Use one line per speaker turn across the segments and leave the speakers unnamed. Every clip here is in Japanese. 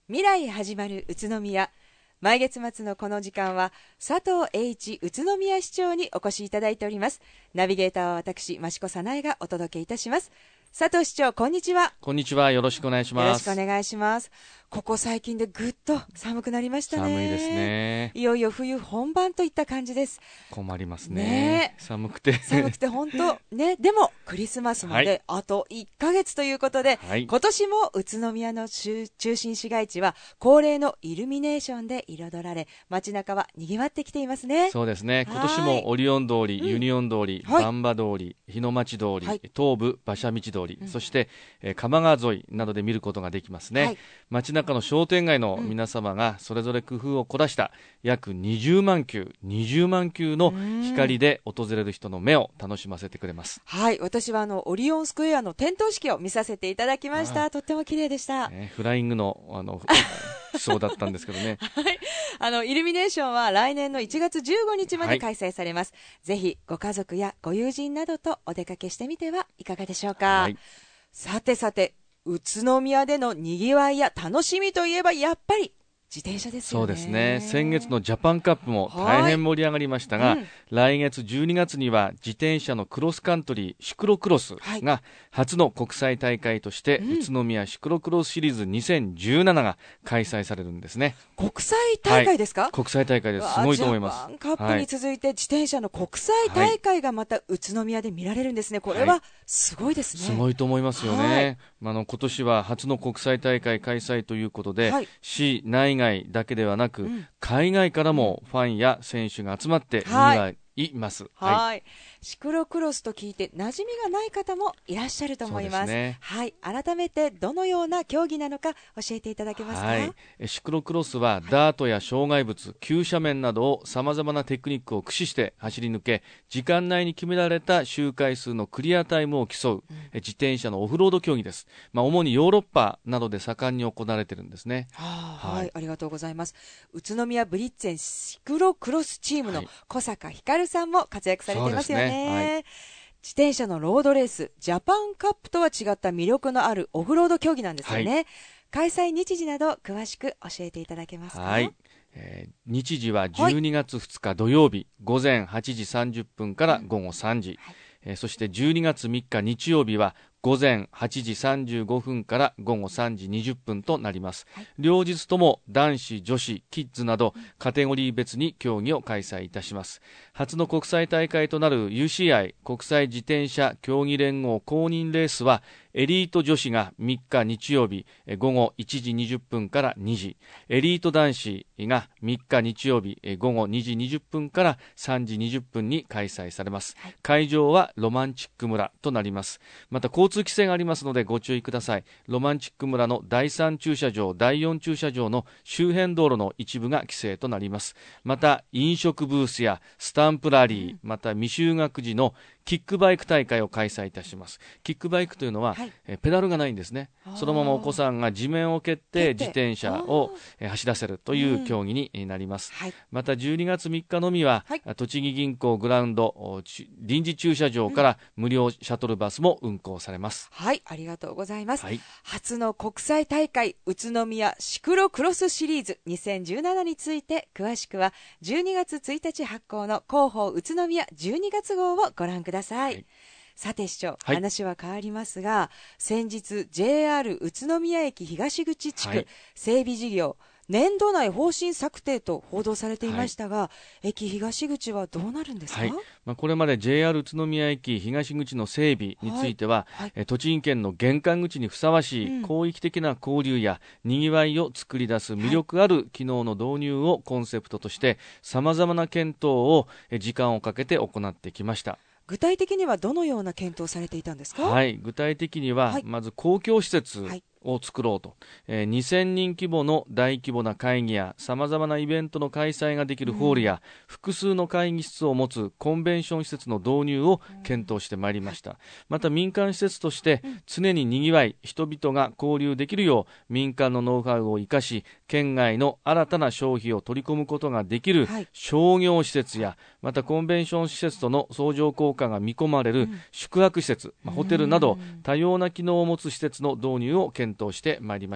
未来へ始まる宇都宮。毎月末のこの時間は佐藤栄一宇都宮市長にお越しいただいております。ナビゲーターは私益子早苗がお届けいたします。佐藤市長、こんにちは。
こんにちは。よろしくお願いします。
よろしくお願いします。ここ最近でぐっと寒くなりましたね。
寒いですね。
いよいよ冬本番といった感じです。
困りますね。寒くて
本当ね。でもクリスマスまであと1ヶ月ということで、今年も宇都宮の中心市街地は恒例のイルミネーションで彩られ、街中は賑わってきていますね。
そうですね。今年もオリオン通り、ユニオン通り、番場通り、日の町通り、東武馬車道通り、そして鎌川沿いなどで見ることができますね。街中の商店街の皆様がそれぞれ工夫を凝らした約20万球の光で訪れる人の目を楽しませてくれます。
はい、私はオリオンスクエアの点灯式を見させていただきました。とっても綺麗でした。
フライングのそうだったんですけどね。
はい、イルミネーションは来年の1月15日まで開催されます。ぜひご家族やご友人などとお出かけしてみてはいかがでしょうか。さて宇都宮でのにぎわいや楽しみといえばやっぱり自転車ですよね。
そうですね。先月のジャパンカップも大変盛り上がりましたが、来月12月には自転車のクロスカントリーシクロクロスが初の国際大会として、宇都宮シクロクロスシリーズ2017が開催されるんですね。
国際大会ですか？
国際大会です。すごいと思います。
ジャパンカップに続いて自転車の国際大会がまた宇都宮で見られるんですね。これはすごいですね。
すごいと思いますよね。今年は初の国際大会開催ということで、市内外だけではなく、海外からもファンや選手が集まってにぎわいます。
シクロクロスと聞いて馴染みがない方もいらっしゃると思います。改めてどのような競技なのか教えていただけますか？
シクロクロスはダートや障害物、急斜面などをさまざまなテクニックを駆使して走り抜け、時間内に決められた周回数のクリアタイムを競う、自転車のオフロード競技です。主にヨーロッパなどで盛んに行われているんですね。
ありがとうございます。宇都宮ブリッツェンシクロクロスチームの小坂光さんも活躍されていますよね。自転車のロードレースジャパンカップとは違った魅力のあるオフロード競技なんですよね。開催日時など詳しく教えていただけますか？
日時は12月2日土曜日、午前8時30分から午後3時、そして12月3日日曜日は午前8時35分から午後3時20分となります。両日とも男子、女子、キッズなどカテゴリー別に競技を開催いたします。初の国際大会となる UCI 国際自転車競技連合公認レースはエリート女子が3日日曜日午後1時20分から2時、エリート男子が3日日曜日午後2時20分から3時20分に開催されます。会場はロマンチック村となります。また交通規制がありますのでご注意ください。ロマンチック村の第3駐車場、第4駐車場の周辺道路の一部が規制となります。また飲食ブースやスタンプラリー、また未就学児のキックバイク大会を開催いたします。キックバイクというのは、ペダルがないんですね。そのままお子さんが地面を蹴って自転車を走らせるという競技になります。また12月3日のみは、栃木銀行グラウンド臨時駐車場から無料シャトルバスも運行されます。
ありがとうございます。初の国際大会宇都宮シクロクロスシリーズ2017について詳しくは12月1日発行の広報宇都宮12月号をご覧ください。さて市長、話は変わりますが、先日 JR 宇都宮駅東口地区、整備事業年度内方針策定と報道されていましたが、駅東口はどうなるんですか？
これまで JR 宇都宮駅東口の整備については、栃木県の玄関口にふさわしい広域的な交流やにぎわいを作り出す魅力ある機能の導入をコンセプトとして様々な検討を時間をかけて行ってきました。
具体的にはどのような検討をされていたんですか？
具体的には、まず公共施設を作ろうと、2000人規模の大規模な会議や様々なイベントの開催ができるホールや、複数の会議室を持つコンベンション施設の導入を検討してまいりました。また民間施設として常ににぎわい人々が交流できるよう民間のノウハウを生かし、県外の新たな消費を取り込むことができる商業施設や、またコンベンション施設との相乗効果が見込まれる宿泊施設、ホテルなど多様な機能を持つ施設の導入を検討してまいりました。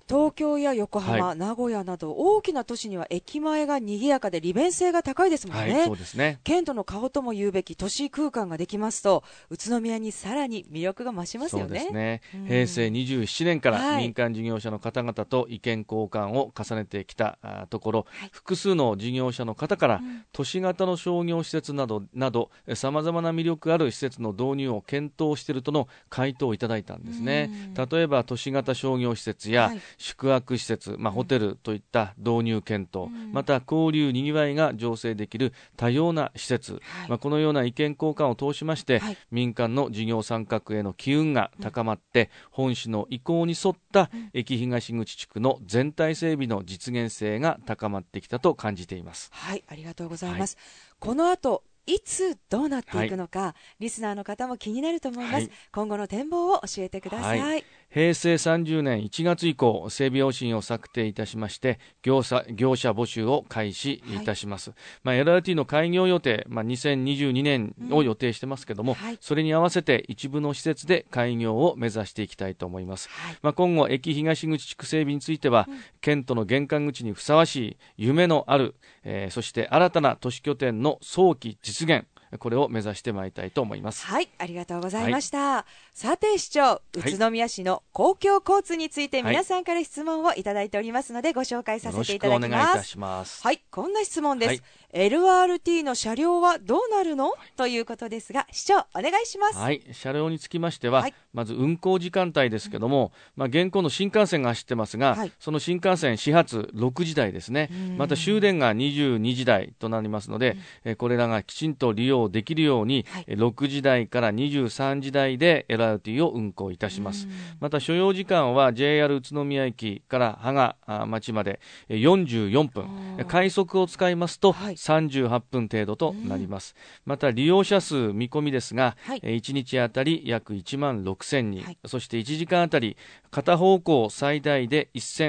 東京や横浜、名古屋など大きな都市には駅前が賑やかで利便性が高いですもんね。
そうですね。
県都の顔とも言うべき都市空間ができますと、宇都宮にさらに魅力が増しますよね。
そうですね。平成27年から民間事業者の方々と意見交換を重ねてきたところ、複数の事業者の方から、都市型の商業施設などさまざまな魅力ある施設の導入を検討しているとの回答をいただいたんですね。例えば都市型商業施設や宿泊施設、ホテルといった導入検討、また交流にぎわいが醸成できる多様な施設、このような意見交換を通しまして、民間の事業参画への機運が高まって、本市の意向に沿った駅東口地区の全体整備の実現性が高まってきたと感じています。
はい、ありがとうございます。この後いつどうなっていくのか、リスナーの方も気になると思います。今後の展望を教えてください。
平成30年1月以降、整備方針を策定いたしまして、業者募集を開始いたします。LRT の開業予定、2022年を予定してますけども、それに合わせて一部の施設で開業を目指していきたいと思います。今後、駅東口地区整備については、県都の玄関口にふさわしい夢のある、そして新たな都市拠点の早期実現、これを目指してまいりたいと思います。
はい、ありがとうございました。さて市長、宇都宮市の公共交通について皆さんから質問をいただいておりますので、ご紹介させていただきます。よろしくお願いいたします。はい、こんな質問です。LRT の車両はどうなるの、ということですが、市長お願いします。
はい、車両につきましては、まず運行時間帯ですけども、現行の新幹線が走ってますが、その新幹線始発6時台ですね。また終電が22時台となりますので、これらがきちんと利用できるように、6時台から23時台で LRT を運行いたします。また所要時間は JR 宇都宮駅から芳賀町まで44分、快速を使いますと38分程度となります。また利用者数見込みですが、1日あたり約1万6000人、そして1時間あたり片方向最大で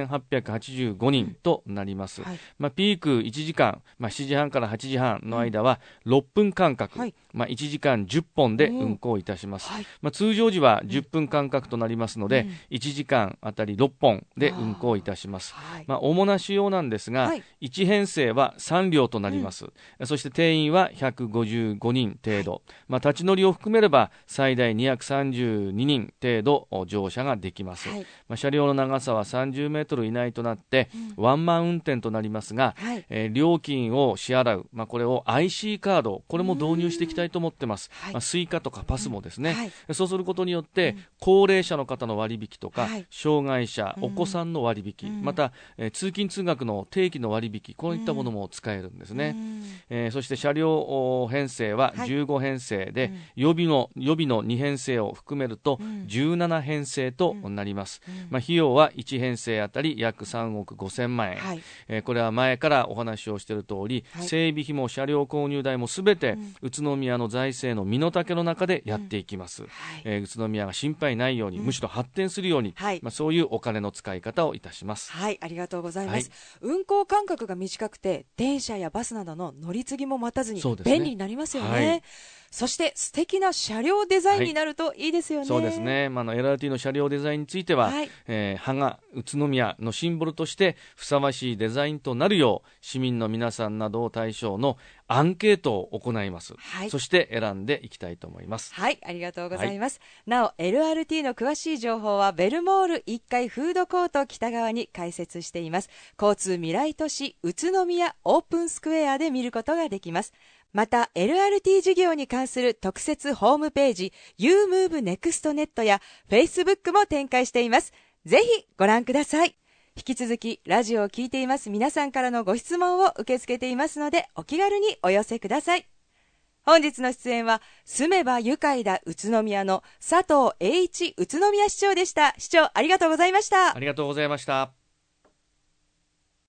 1885人となります。ピーク1時間、7時半から8時半の間は6分間隔、1時間10本で運行いたします。通常時は10分間隔となりますので、1時間あたり6本で運行いたします。主な仕様なんですが、1編成は3両となります。そして定員は155人程度、立ち乗りを含めれば最大232人程度乗車ができます。車両の長さは30メートル以内となって、ワンマン運転となりますが、料金を支払う、これを IC カード、これも導入していきたいと思ってます。スイカとかパスもですね、そうすることによって、高齢者の方の割引とか、障害者、お子さんの割引、また、通勤通学の定期の割引、こういったものも使えるんですね。そして車両編成は15編成で、予備の2編成を含めると17編成となります。費用は1編成あたり約3億5000万円、これは前からお話をしている通り、整備費も車両購入代もすべて宇都宮の財政の身の丈の中でやっていきます。宇都宮が心配ないように、むしろ発展するように、そういうお金の使い方をいたします。
はい、ありがとうございます。運行間隔が短くて電車やバスなどの乗り継ぎも待たずに便利になりますよね。そして素敵な車両デザインになるといいですよね。
そうですね。LRT の車両デザインについては、芳賀宇都宮のシンボルとしてふさわしいデザインとなるよう、市民の皆さんなどを対象のアンケートを行います。そして選んでいきたいと思います。
はい、ありがとうございます。なお LRT の詳しい情報はベルモール1階フードコート北側に開設しています。交通未来都市宇都宮オープンスクエアで見ることができます。また LRT 事業に関する特設ホームページ YouMoveNextNet や Facebook も展開しています。ぜひご覧ください。引き続きラジオを聞いています皆さんからのご質問を受け付けていますので、お気軽にお寄せください。本日の出演は住めば愉快だ宇都宮の佐藤栄一宇都宮市長でした。市長ありがとうございました。
ありがとうございました。